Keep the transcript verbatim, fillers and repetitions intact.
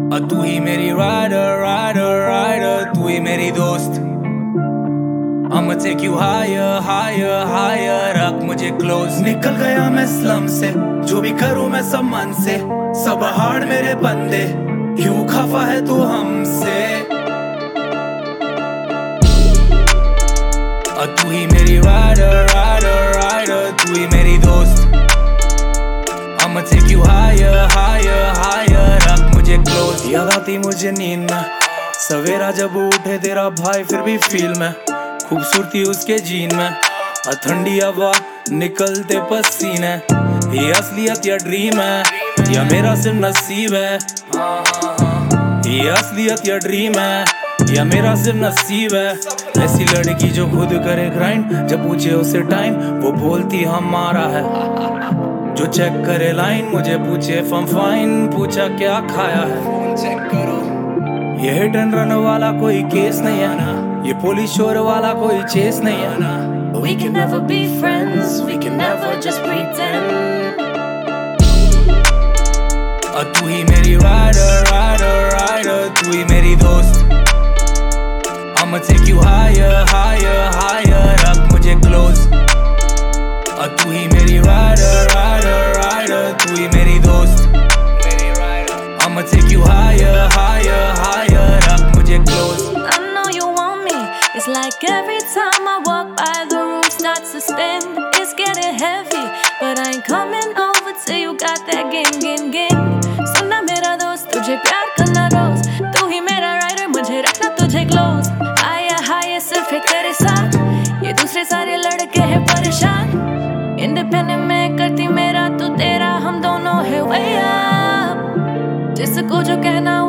और तू ही मेरी राइडर राइडर राइडर, तू ही मेरी दोस्त। I'ma take you higher higher higher, रख मुझे close। निकल गया मैं स्लम से, जो भी करूँ मैं सब मन से। सब हार्ड मेरे बंदे, क्यों खफा है तू हमसे? और तू ही मेरी राइडर राइडर राइडर, तू ही मेरी दोस्त। I'ma take you higher higher higher, रख मुझे close। याद आती मुझे नींद में, सवेरा जब उठे तेरा भाई फिर भी फील में। खूबसूरती उसके जीन में, और ठंडी हवा निकलते पसीने। ये असलियत या ड्रीम है, या मेरा सिर्फ नसीब है? ये असलियत या ड्रीम है, या मेरा सिर्फ नसीब है? ऐसी लड़की जो खुद करे ग्राइंड, जब पूछे उसे टाइम वो बोलती हमारा है। जो चेक करे लाइन, मुझे पूछे फम फाइन, पूछा क्या खाया है। चेक करो, ये हिट एंड रन वाला कोई केस नहीं है ना, ये पुलिस शोर वाला कोई चेस नहीं है ना। We can never be friends, we can never just pretend। और तू ही मेरी राइडर राइडर राइडर, तू ही मेरी दोस्त। I'ma take you higher higher higher, रख मुझे close। और तू ही मेरी राइडर राइडर राइडर, तू ही मेरी दोस्त। I'ma take you higher higher higher, रख मुझे close। It's like every time I walk by, the room starts to spin. It's getting heavy, but I ain't coming over till you got that gin gin gin। सुनना मेरा दोस्त, तुझे प्यार करना रोज, तू ही मेरा राइडर, मुझे रखना तुझे क्लोज। आया हाय सिर्फ है तेरे साथ, ये दूसरे सारे लड़के हैं परेशान। इंडिपेंडेंट मैं करती मेरा, तू तेरा, हम दोनों है way up। जिसको जो कहना